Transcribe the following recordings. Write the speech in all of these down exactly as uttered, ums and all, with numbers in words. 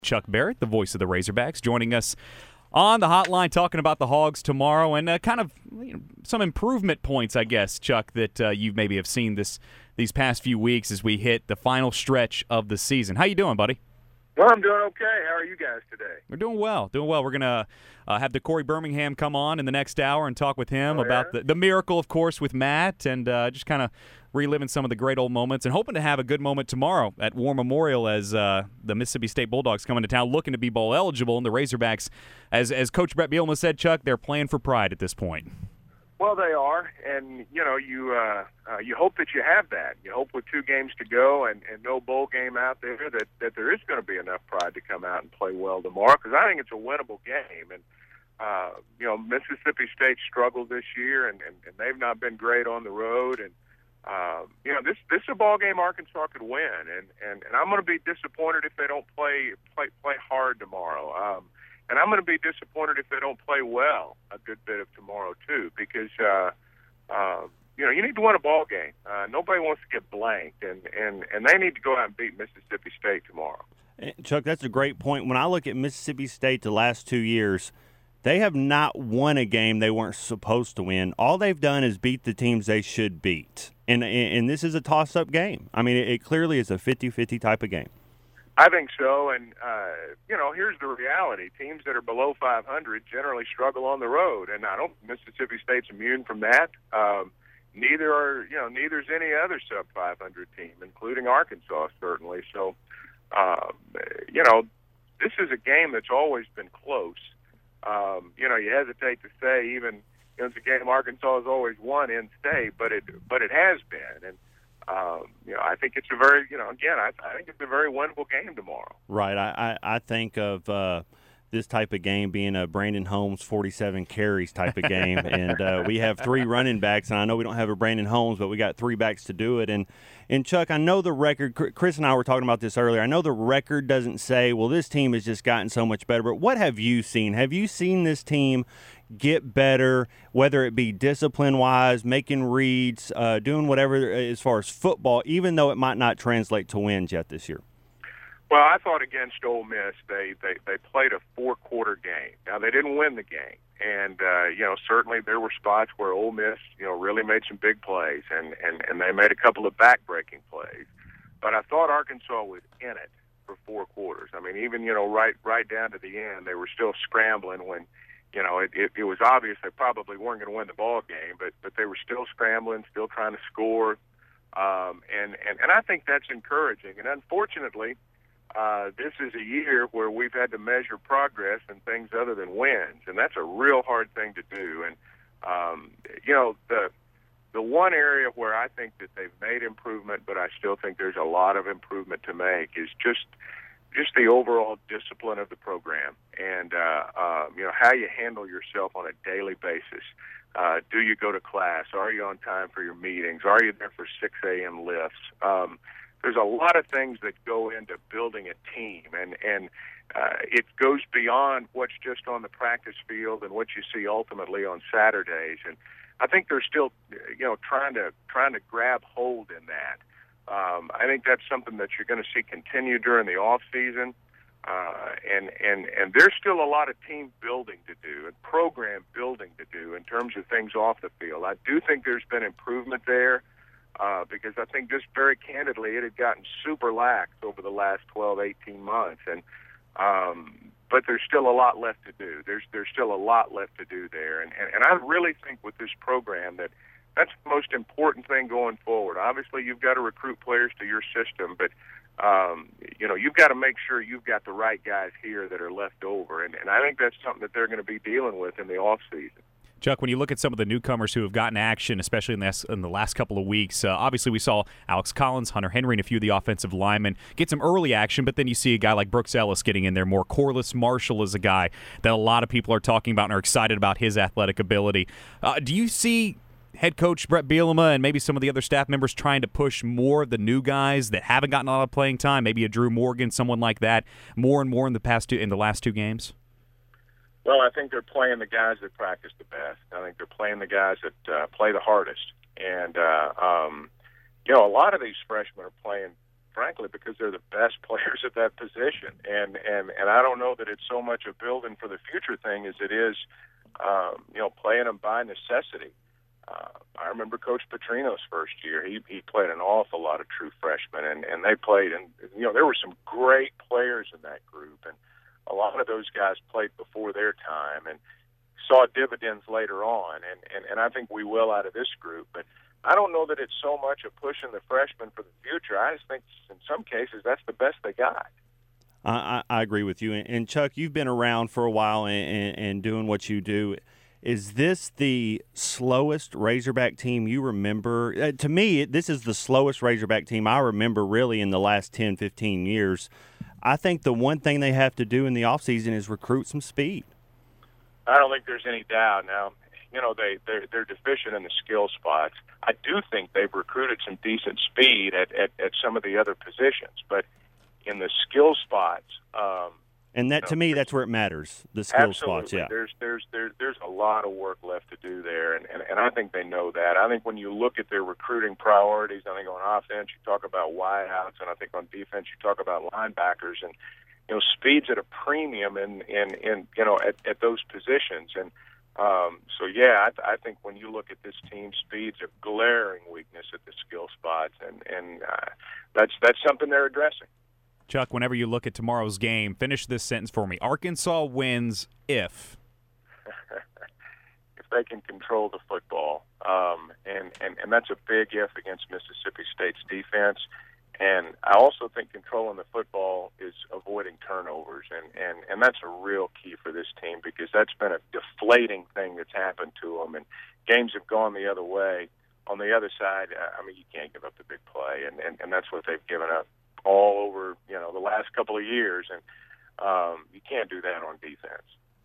Chuck Barrett, the voice of the Razorbacks, joining us on the hotline talking about the Hogs tomorrow and uh, kind of you know, some improvement points, I guess, Chuck, that uh, you maybe have seen this these past few weeks as we hit the final stretch of the season. How you doing, buddy? Well, I'm doing okay. How are you guys today? We're doing well, doing well. We're going to uh, have the Corey Birmingham come on in the next hour and talk with him oh, about yeah? the, the miracle, of course, with Matt, and uh, just kind of reliving some of the great old moments and hoping to have a good moment tomorrow at War Memorial as uh, the Mississippi State Bulldogs come into town looking to be bowl eligible, and the Razorbacks, as as Coach Bret Bielema said, Chuck, they're playing for pride at this point. Well, they are, and you know, you uh, uh, you hope that you have that. You hope with two games to go and, and no bowl game out there that, that there is going to be enough pride to come out and play well tomorrow, because I think it's a winnable game. And uh, you know, Mississippi State struggled this year, and, and, and they've not been great on the road. And uh, you know, this this is a ball game Arkansas could win, and, and, and I'm going to be disappointed if they don't play play play hard tomorrow. Um, And I'm going to be disappointed if they don't play well a good bit of tomorrow, too, because, uh, uh, you know, you need to win a ball game. Uh, nobody wants to get blanked, and, and, and they need to go out and beat Mississippi State tomorrow. Chuck, that's a great point. When I look at Mississippi State the last two years, they have not won a game they weren't supposed to win. All they've done is beat the teams they should beat. And, and this is a toss-up game. I mean, it, it clearly is a fifty-fifty type of game. I think so, and, uh, you know, here's the reality. Teams that are below five hundred generally struggle on the road, and I don't Mississippi State's immune from that. Um, neither are, you know, neither's any other sub five hundred team, including Arkansas, certainly. So, um, you know, this is a game that's always been close. Um, you know, you hesitate to say even, you know, it's a game Arkansas has always won in state, but it, but it has been, and Um, you know, I think it's a very, you know, again, I, I think it's a very winnable game tomorrow. Right. I, I, I think of uh, this type of game being a Brandon Holmes forty-seven carries type of game. and uh, we have three running backs, and I know we don't have a Brandon Holmes, but we got three backs to do it. And, and Chuck, I know the record, Chris and I were talking about this earlier, I know the record doesn't say, well, this team has just gotten so much better, but what have you seen? Have you seen this team get better, whether it be discipline-wise, making reads, uh, doing whatever as far as football, even though it might not translate to wins yet this year? Well, I thought against Ole Miss, they, they, they played a four-quarter game. Now, they didn't win the game. And, uh, you know, certainly there were spots where Ole Miss, you know, really made some big plays, and, and, and they made a couple of back-breaking plays. But I thought Arkansas was in it for four quarters. I mean, even, you know, right right down to the end, they were still scrambling when, you know, it, it, it was obvious they probably weren't going to win the ball game, but but they were still scrambling, still trying to score, um, and, and and I think that's encouraging. And unfortunately, uh, this is a year where we've had to measure progress and things other than wins, and that's a real hard thing to do. And um, you know, the the one area where I think that they've made improvement, but I still think there's a lot of improvement to make, is just. just the overall discipline of the program, and uh, uh, you know, how you handle yourself on a daily basis. Uh, do you go to class? Are you on time for your meetings? Are you there for six a.m. lifts? Um, there's a lot of things that go into building a team, and and uh, it goes beyond what's just on the practice field and what you see ultimately on Saturdays. And I think they're still, you know, trying to trying to grab hold in that. Um, I think that's something that you're going to see continue during the off season, uh, and and and there's still a lot of team building to do and program building to do in terms of things off the field. I do think there's been improvement there, uh, because I think just very candidly it had gotten super lax over the last twelve, eighteen months, and um, but there's still a lot left to do. There's there's still a lot left to do there, and and, and I really think with this program that. That's the most important thing going forward. Obviously, you've got to recruit players to your system, but um, you know, you've got to make sure you've got the right guys here that are left over, and, and I think that's something that they're going to be dealing with in the off season. Chuck, when you look at some of the newcomers who have gotten action, especially in the, in the last couple of weeks, uh, obviously we saw Alex Collins, Hunter Henry, and a few of the offensive linemen get some early action, but then you see a guy like Brooks Ellis getting in there more. Corliss Marshall is a guy that a lot of people are talking about and are excited about his athletic ability. Uh, do you see head coach Bret Bielema and maybe some of the other staff members trying to push more of the new guys that haven't gotten a lot of playing time, maybe a Drew Morgan, someone like that, more and more in the past two in the last two games? Well, I think they're playing the guys that practice the best. I think they're playing the guys that uh, play the hardest. And, uh, um, you know, a lot of these freshmen are playing frankly, because they're the best players at that position. And, and, and I don't know that it's so much a building for the future thing as it is, um, you know, playing them by necessity. Uh, I remember Coach Petrino's first year. He he played an awful lot of true freshmen, and, and they played. And, you know, there were some great players in that group, and a lot of those guys played before their time and saw dividends later on. And, and, and I think we will out of this group. But I don't know that it's so much of pushing the freshmen for the future. I just think in some cases that's the best they got. I, I agree with you. And, Chuck, you've been around for a while and, and, and doing what you do. Is this the slowest Razorback team you remember? Uh, to me, this is the slowest Razorback team I remember really in the last ten, fifteen years. I think the one thing they have to do in the offseason is recruit some speed. I don't think there's any doubt. Now, you know, they, they're, they're deficient in the skill spots. I do think they've recruited some decent speed at, at, at some of the other positions. But in the skill spots, um, and that, you know, to me, that's where it matters, the skill absolutely. spots, yeah. There's, there's, there's, there's a lot of work left to do there, and, and, and I think they know that. I think when you look at their recruiting priorities, I think on offense you talk about wideouts, and I think on defense you talk about linebackers, and, you know, speed's at a premium in, in, in you know, at, at those positions. And um, so, yeah, I, I think when you look at this team, speed's a glaring weakness at the skill spots, and, and uh, that's that's something they're addressing. Chuck, whenever you look at tomorrow's game, finish this sentence for me. Arkansas wins if? If they can control the football. Um, and, and, and that's a big if against Mississippi State's defense. And I also think controlling the football is avoiding turnovers. And, and, and that's a real key for this team because that's been a deflating thing that's happened to them. And games have gone the other way. On the other side, I mean, you can't give up the big play. And, and, and that's what they've given up all over, you know, the last couple of years, and um, you can't do that on defense.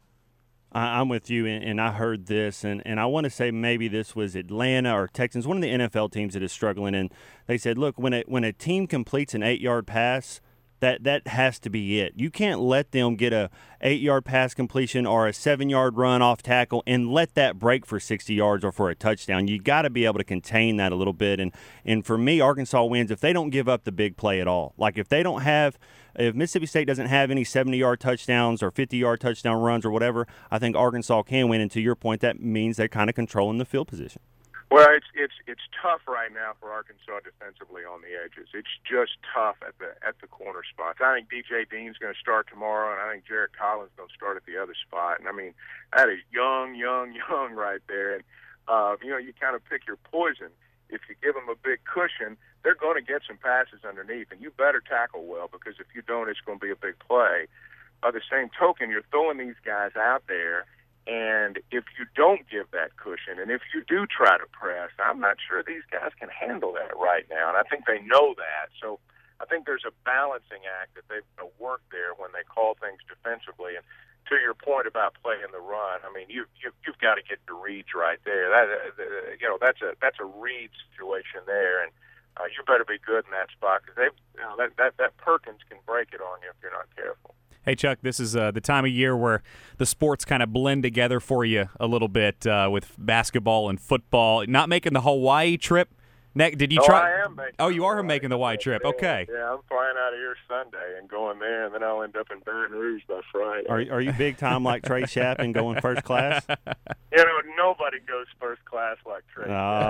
I'm with you, and I heard this, and, and I want to say maybe this was Atlanta or Texans, one of the N F L teams that is struggling, and they said, look, when a, when a team completes an eight-yard pass, that that has to be it. You can't let them get a eight-yard pass completion or a seven-yard run off tackle and let that break for sixty yards or for a touchdown. You got to be able to contain that a little bit. And and for me, Arkansas wins if they don't give up the big play at all. Like if they don't have, if Mississippi State doesn't have any seventy-yard touchdowns or fifty-yard touchdown runs or whatever, I think Arkansas can win. And to your point, that means they're kind of controlling the field position. Well, it's it's it's tough right now for Arkansas defensively on the edges. It's just tough at the at the corner spots. I think D J Dean's going to start tomorrow, and I think Jarrett Collins going to start at the other spot. And I mean, that is young, young, young right there. And uh, you know, you kind of pick your poison. If you give them a big cushion, they're going to get some passes underneath, and you better tackle well because if you don't, it's going to be a big play. By the same token, you're throwing these guys out there. And if you don't give that cushion, and if you do try to press, I'm not sure these guys can handle that right now. And I think they know that. So I think there's a balancing act that they've got to work there when they call things defensively. And to your point about playing the run, I mean, you, you you've got to get the reads right there. That uh, you know, that's a that's a read situation there, and uh, you better be good in that spot because they, you know, that that that Perkins can break it on you if you're not careful. Hey, Chuck, this is uh, the time of year where the sports kind of blend together for you a little bit uh, with basketball and football. Not making the Hawaii trip. Nick, did you oh, try? I am making oh, you are Hawaii making the Hawaii trip. Yeah, okay. Yeah, I'm flying out of here Sunday and going there, and then I'll end up in Baton Rouge by Friday. Are are you big time like Trey Shappen going first class? You know, nobody goes first class like Trey. Oh.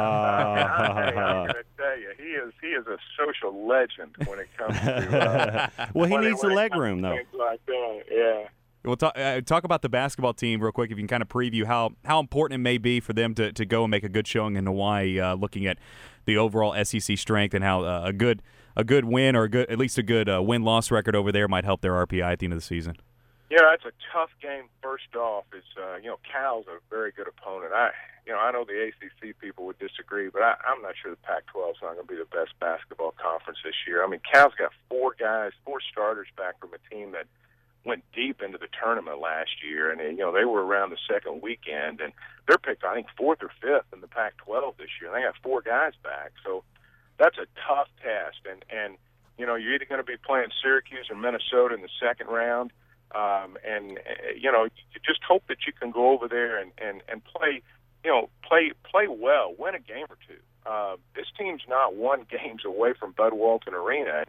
I'm going to tell you, he is he is a social legend when it comes to. Uh, well, he when needs it, the leg room, though. Things like that, yeah. We'll talk, uh, talk about the basketball team real quick, if you can kind of preview how, how important it may be for them to, to go and make a good showing in Hawaii, uh, looking at the overall S E C strength and how uh, a good a good win or a good at least a good uh, win-loss record over there might help their R P I at the end of the season. Yeah, it's a tough game. First off, is uh, you know Cal's a very good opponent. I you know I know the A C C people would disagree, but I, I'm not sure the Pac twelve is not going to be the best basketball conference this year. I mean, Cal's got four guys, four starters back from a team that went deep into the tournament last year, and you know they were around the second weekend, and they're picked I think fourth or fifth in the Pac twelve this year. They got four guys back, so that's a tough test. And and you know you're either going to be playing Syracuse or Minnesota in the second round, um, and uh, you know you just hope that you can go over there and and and play, you know play play well, win a game or two. Uh, this team's not won games away from Bud Walton Arena. And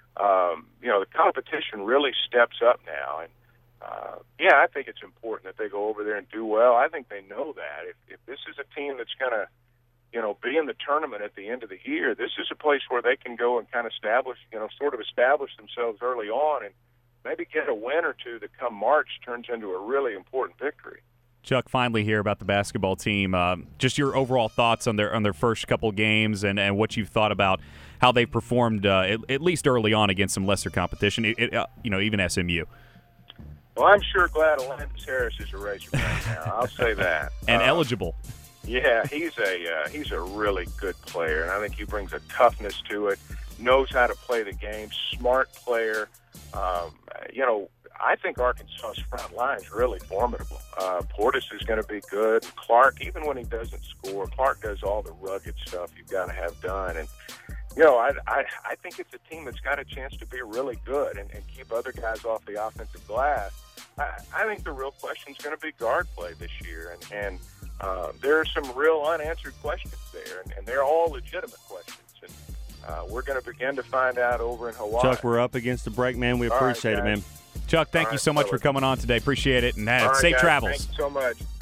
um, you know, the competition really steps up now. And, uh, yeah, I think it's important that they go over there and do well. I think they know that. If, if this is a team that's going to, you know, be in the tournament at the end of the year, this is a place where they can go and kind of establish, you know, sort of establish themselves early on and maybe get a win or two that come March turns into a really important victory. Chuck, finally here about the basketball team. Uh, just your overall thoughts on their on their first couple games and, and what you've thought about how they performed, uh, at, at least early on, against some lesser competition, it, it, uh, you know, even S M U. Well, I'm sure glad Alandis Harris is a Razorback now. I'll say that. And uh, eligible. Yeah, he's a uh, he's a really good player, and I think he brings a toughness to it, knows how to play the game, smart player. Um, you know, I think Arkansas's front line is really formidable. Uh, Portis is going to be good. Clark, even when he doesn't score, Clark does all the rugged stuff you've got to have done. And, you know, I, I, I think it's a team that's got a chance to be really good and, and keep other guys off the offensive glass. I, I think the real question is going to be guard play this year. And, and uh, there are some real unanswered questions there, and, and they're all legitimate questions. And uh, we're going to begin to find out over in Hawaii. Chuck, we're up against the break, man. We appreciate right, it, man. Chuck, thank All you right, so much fellas. for coming on today. Appreciate it, and uh, All right, safe guys, travels. Thank you so much.